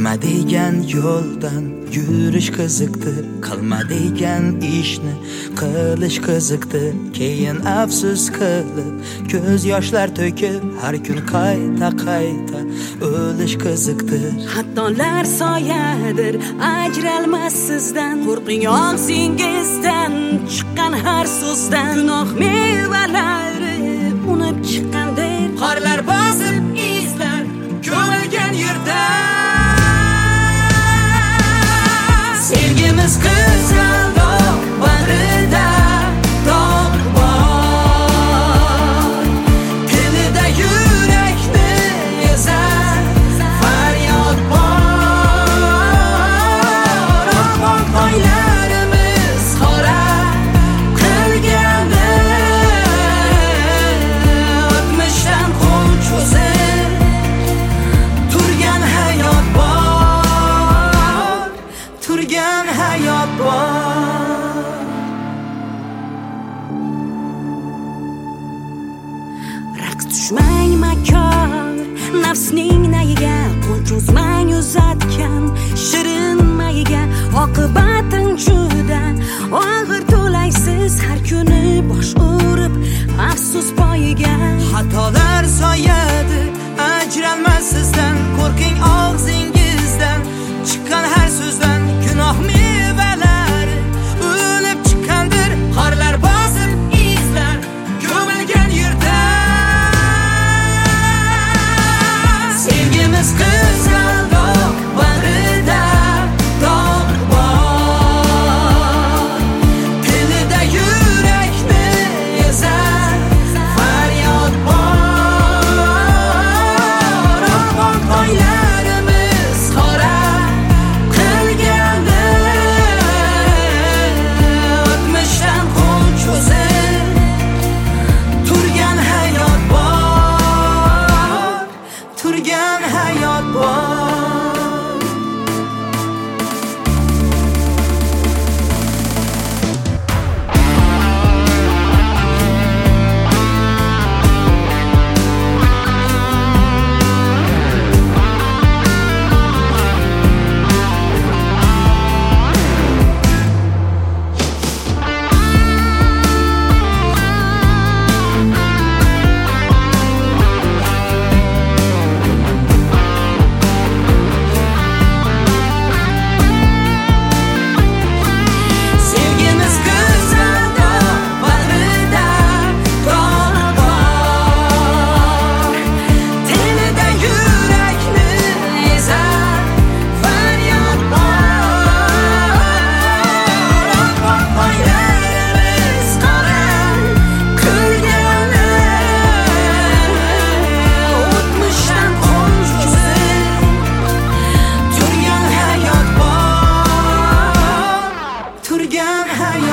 nima degan yo'ldan yurish qiziqdi, qilma degan ishni qilish qiziqdi. Keyin afsus qilib ko'z yoshlar to'kib har kun qayta o'lish qiziqdir. Xatolar soyadir, ajralmas sizdan. Qo'rqing og'zingizdan chiqqan har so'zdan. Gunoh mevalari unib chiqqandir. Qorlar bosib izlar ko'milgan yerda. Sevgimiz qizg'al dog' bag'rida dog' bor. Tilida yurakni ezar faryod bor. Oqmon toylarimiz qora qilgandi. O'tmishdan qo'l cho'zib turgan hayot bor. Turgan hayot bor. Raqs tushmang makor, nafsning nayiga. Qo'l cho'zmang uzatgan shirin mayiga. Oqibatin juda og'ir to'laysiz har kuni bosh urib afsus poyiga. Xatolar soyadi, ajralmas sizdan. Qo'rqing og'zingizdan chiqqan har so'zdan. Gunoh mevalari o'lib chiqqandir. Qorlar bosib izlar ko'milgan yerda. Sevgimiz qizg'al dog' bag'rida dog' bor. Tilida yurakni ezar faryod bor. Oqmon toylarimiz qora qilgandi. O'tmishdan qo'l cho'zib turgan hayot bor. Turgan hayot bor. Sevgimiz qizg'al dog' bag'rida dog' bor. Tilida yurakni ezar faryod bor. Oqmon toylarimiz qora qilgandi. O'tmishdan qo'l cho'zib turgan hayot bor. Turgan hayot